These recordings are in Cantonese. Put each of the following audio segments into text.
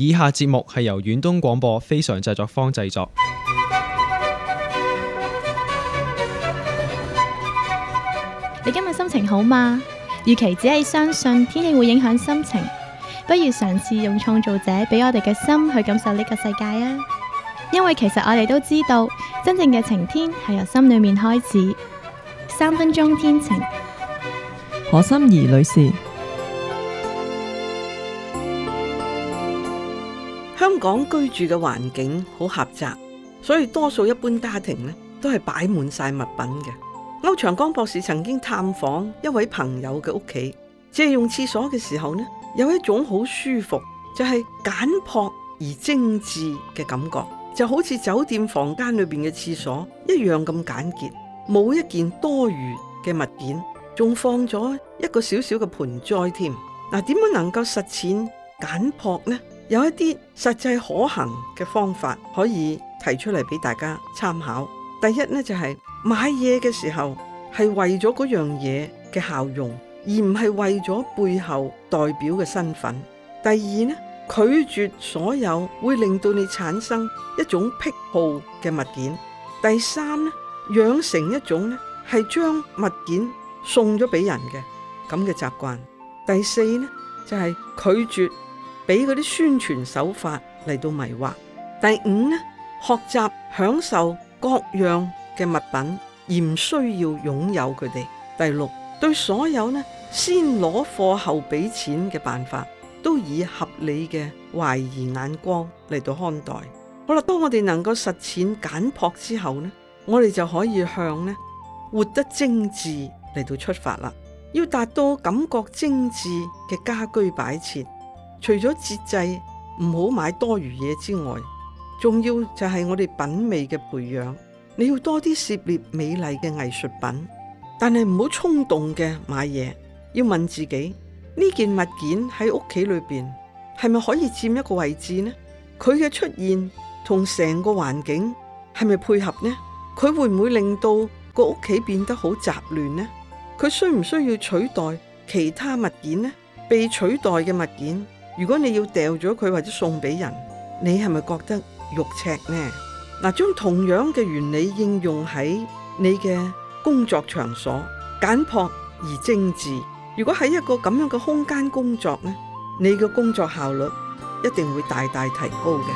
以下節目係由遠東廣播非常製作坊製作。 你今日心情好嗎？與其只係相信天氣會影響心情，不如嘗試用創造者俾我哋嘅心去感受呢個世界啊！因為其實我哋都知道，真正嘅晴天係由心裏面開始。3分鐘天晴， 何心怡女士。 香港居住嘅環境好狹窄，所以多數一般家庭呢都係擺滿晒物品嘅。歐長江博士曾經探訪一位朋友嘅屋企，借用廁所嘅時候呢，有一種好舒服，就係簡樸而精緻嘅感覺，就好似酒店房間裏邊嘅廁所一樣咁簡潔，冇一件多餘嘅物件，仲放咗一個小小嘅盆栽添。嗱，點樣能夠實踐簡樸呢？有一啲實際可行嘅方法可以提出嚟俾大家參考。第一呢，就係買嘢嘅時候係為咗嗰樣嘢嘅效用，而唔係為咗背後代表嘅身份。第二呢，拒絕所有會令到你產生一種癖好嘅物件。第三呢，養成一種呢係將物件送咗俾人嘅咁嘅習慣。第四呢，就係拒絕俾嗰啲宣傳手法嚟到迷惑。第五呢，學習享受各樣嘅物品，而唔需要擁有佢哋。第六，對所有呢先攞貨後俾錢嘅辦法，都以合理嘅懷疑眼光嚟到看待。好啦，當我哋能夠實踐簡樸之後呢，我哋就可以向呢活得精緻嚟到出發啦。要達到感覺精緻嘅家居擺設，除咗節制唔好買多餘嘢之外，仲要就係我哋品味嘅培養。你要多啲涉獵美麗嘅藝術品，但係唔好衝動嘅買嘢。要問自己，呢件物件喺屋企裏邊係咪可以佔一個位置呢？佢嘅出現同成個環境係咪配合呢？佢會唔會令到個屋企變得好雜亂呢？佢需唔需要取代其他物件呢？被取代嘅物件，如果你要掉咗佢或者送俾人，你係咪覺得肉赤呢？嗱，將同樣嘅原理應用喺你嘅工作場所，簡樸而精緻。如果喺一個咁樣嘅空間工作呢，你嘅工作效率一定會大大提高嘅。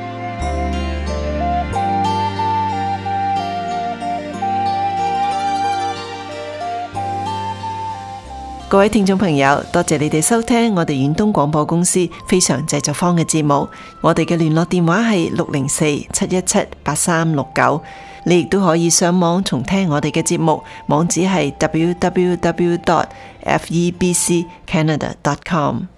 各位聽眾朋友，多謝你哋收聽我哋遠東廣播公司非常製作坊嘅節目。我哋嘅聯絡電話係604-717-8369。你亦都可以上網重聽我哋嘅節目，網址係www.febccanada.com。